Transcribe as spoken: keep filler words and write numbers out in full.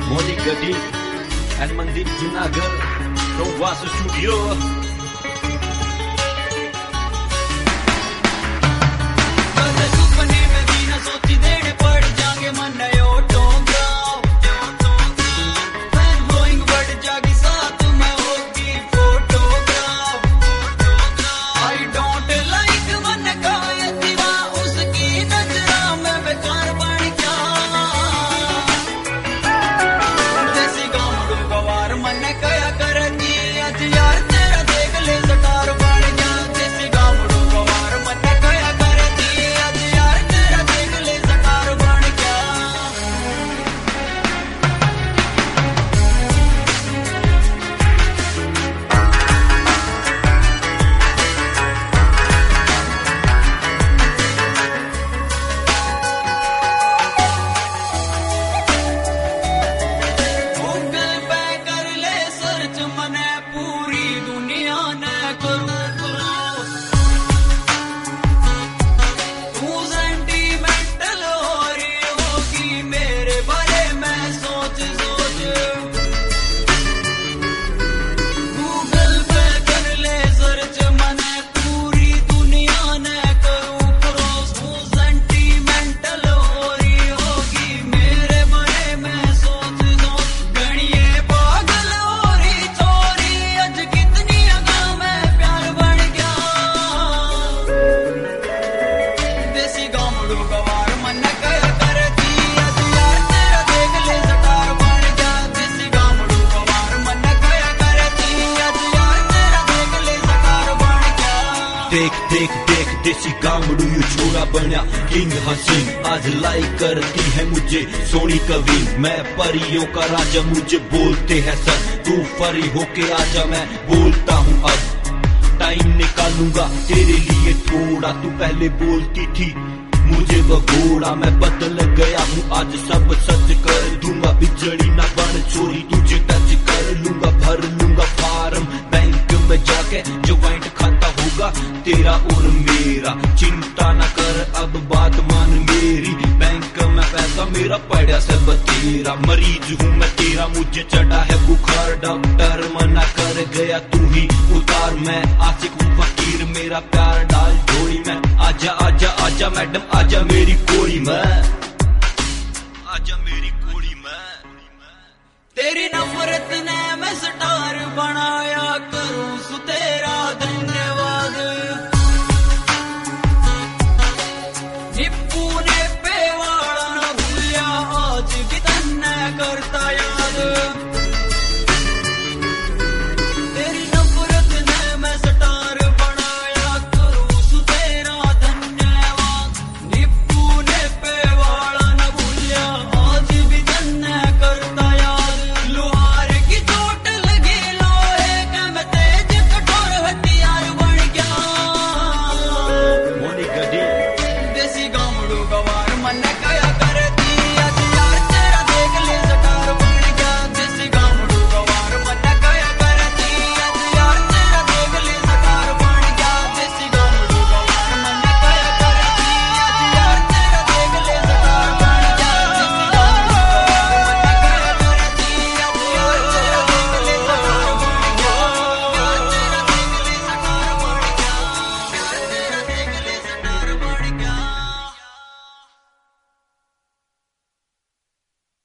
Monica D and Mandeep Junagar from Vasu Studio. देख देख देख देसी गामड़ू यू छोरा बना किंग हसीन, आज लाइक करती है मुझे सोनी कवि। मैं परियों का राजा, मुझे बोलते हैं सर तू परी होके आजा। मैं बोलता हूँ अब टाइम निकालूंगा तेरे लिए थोड़ा, तू पहले बोलती थी मुझे वो घोड़ा। मैं बदल गया हूँ आज सब सच कर दूंगा, बिजड़ी ना बन छोरी तुझे टच कर लूंगा। भर लूंगा फार्म बैंक में जाके जो वाइट खाता होगा तेरा और मेरा। चिंता न कर अब बात मान मेरी, बैंक में पैसा मेरा पड़ा सब तेरा। मरीज हूँ मैं तेरा, मुझे चढ़ा है बुखार, डॉक्टर मना कर गया तू ही उतार। मैं आशिक हूँ फकीर, मेरा प्यार डाल झोली में। आजा आजा आजा मैडम आजा मेरी कोड़ी में, आजा मेरी कोड़ी में। तेरी नफरत ने मैं स्टार बनाया, करूं सु तेरा धन्यवाद। निप्पू